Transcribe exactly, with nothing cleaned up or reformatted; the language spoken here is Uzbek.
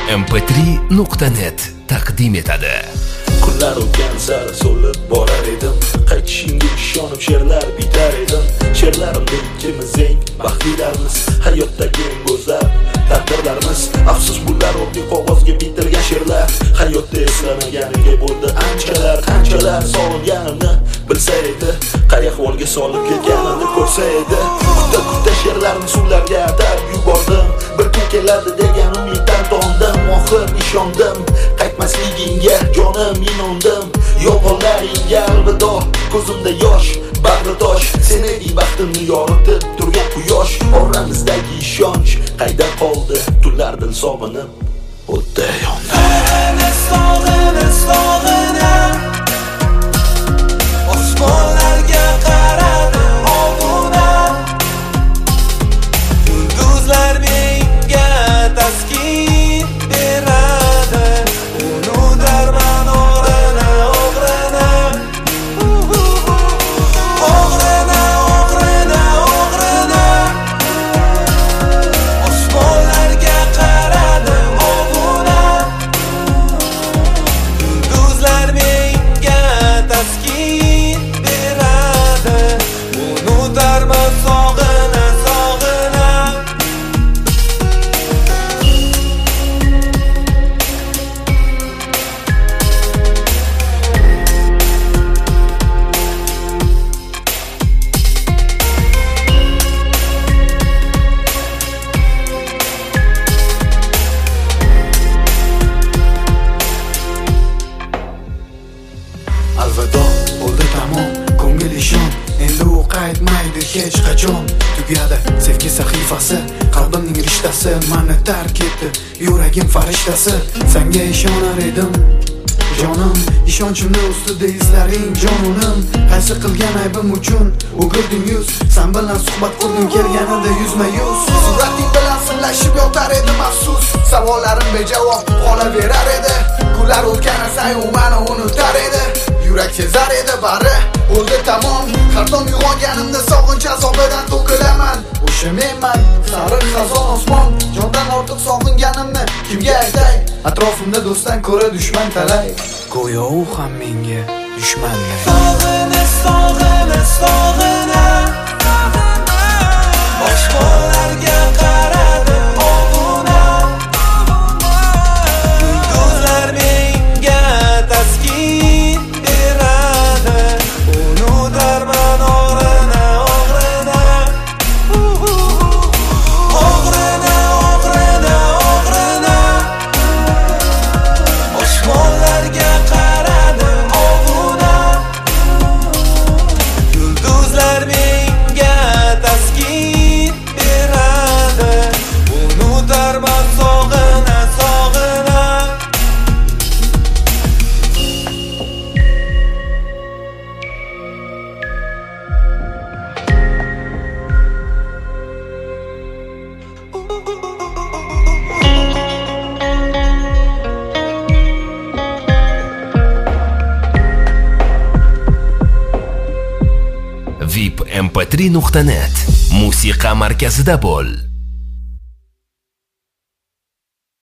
em p tri nuqta net taqdim etadi. Kunlar o'tgan sari so'lib borar edim, qaytishingga ishonib she'rlar bitar edim. She'rlarimda ikkimiz eng baxtlilarmiz, hayotdagi eng go'zal taqdirlarimiz. Afsus bunlar oddiy qog'ozga bitilgan she'rlar, hayotda eslamaganiga bo'ldi anchalar. Qanchalar sog'inganimni bilsa edi, qay ahvolga solib kelganimni ko'rsa edi. Kutta kutta she'rlarni suvlarga atab yubordim, bir kun keladi degan umiddan tondim. Oxir ishondim, qaytmasligingga jonim inondim. Yo'qollaringga alvido, ko'zimda yosh, bag'ri tosh. Sen eding baxtimni yoritib turgan quyosh. Oramizdagi ishonch qayda qoldi? Tunlar dil sog'inib o'tda yondi. Sog'inib, sog'inib, sog'inib osmonlarga qaradim og'unab. Yulduzlar menga taskin beradi, unutarman og'rina, og'rina. Og'rina, og'rina, og'rina. Osmonlarga qaradim og'unab. Yulduzlar menga taskin beradi, unutarman sog'ina, sog'ina. Alvido, bo'ldi tamom, ko'ngil ishon, endi u qaytmaydi hech qachon. Tugadi sevgi sahifasi, qalbimning rishtasi, meni tark etdi yuragim farishtasi. Senga ishonar edim jonim, ishonchimni ustida izlaring jonim. Qaysi qilgan aybim uchun o'girding yuz, sen bilan suhbat qurdim kelganida yuzma yuz. Surating bilan sinlashib yotar edim afsus, savollarim bejavob qolaverar edi. Kunlar o'tgan sayin u meni unutar edi, yurak sezar edi bari o'ldi tamom. Har dam uyg'onganimda sog'inch azobidan to'kilaman. O'sha menman, sariq xazon osmon, jondan ortiq sog'inganimni kimga aytay? Atrofimda do'stdan ko'ra dushman talay, go'yo u ham menga dushmanday. Sog'inib, sog'inib, sog'inib osmonlarga qaradim og'unab. Yulduzlar menga taskin beradi, unutarman og'rina, og'rina. Og'rina, og'rina, og'rina. Osmonlarga qaradim og'unab. Yulduzlar menga taskin beradi, unutarman sog'ina, sog'ina. vip em p tri nuqta net musiqa markazida bo'l.